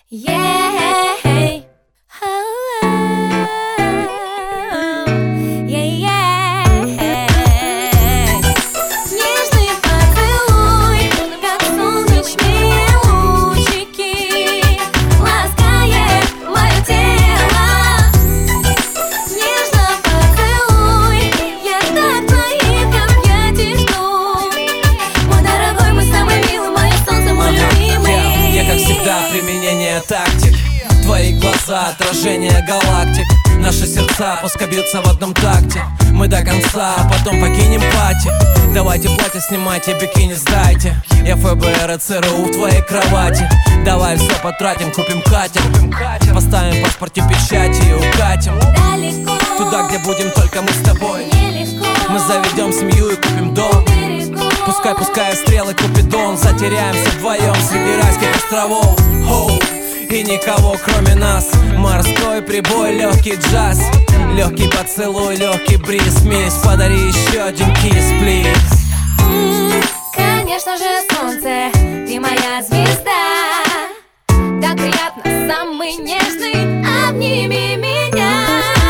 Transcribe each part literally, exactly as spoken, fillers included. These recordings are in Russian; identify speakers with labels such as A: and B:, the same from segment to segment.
A: Yeah. Oh, yeah, yeah. Нежный поцелуй, как солнечные лучики, ласкает мое тело. Нежно поцелуй, я так твоих объятий жду. Мой дорогой, мой самый милый, мое солнце, мой любимый.
B: Я, как всегда, применение тактик. Твои глаза, отражение галактик. Наши сердца пускай бьются в одном такте. Мы до конца, а потом покинем пати. Давайте платье снимайте, бикини сдайте. Я эф бэ эр и цэ эр у в твоей кровати. Давай все потратим, купим катер. Поставим в паспорте печати и укатим
A: Далеко,
B: туда, где будем только мы с тобой.
A: нелегко.
B: Мы заведем семью и купим дом. Пускай, пускай стрелы Купидон. Затеряемся вдвоем среди райских островов. Хоу. И никого кроме нас. Морской прибой, легкий джаз, легкий поцелуй, легкий бриз. Мисс, подари еще один кисс, плиз.
A: М, Конечно же, солнце, ты моя звезда. Так приятно, самый нежный, обними меня.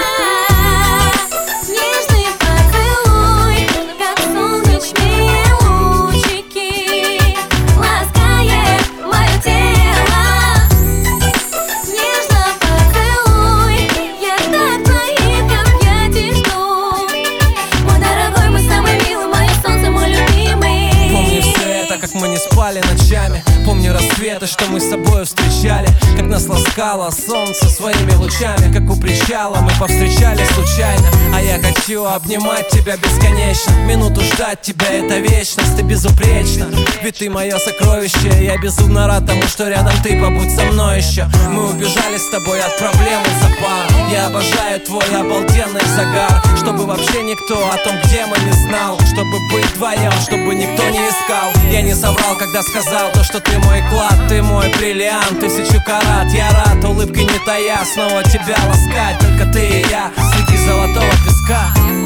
A: Нежный поцелуй, как солнечные лучики, ласкает мое тело. Нежно поцелуй, я так твоих объятий жду. Мой дорогой, мой самый милый, мое солнце, мой любимый.
B: Помню все это, как мы не спали ночами. Помню рассветы, что мы с собой встречали. Как нас ласкало солнце своими лучами. Как у причала мы повстречались случайно. А я хочу обнимать тебя бесконечно. Минуту ждать тебя, это вечность. Ты безупречна, ведь ты мое сокровище. Я безумно рад тому, что рядом ты, побудь со мной еще. Мы убежали с тобой от проблем и запар. Я обожаю твой обалденный загар. Чтобы вообще никто о том, где мы, не знал. Чтобы быть вдвоем, чтобы никто не искал. Я не соврал, когда сказал то, что ты мой клад. Ты мой бриллиант, тысячу карат. Я рад, улыбкой не тая, снова тебя ласкать. Только ты и я среди золотого песка.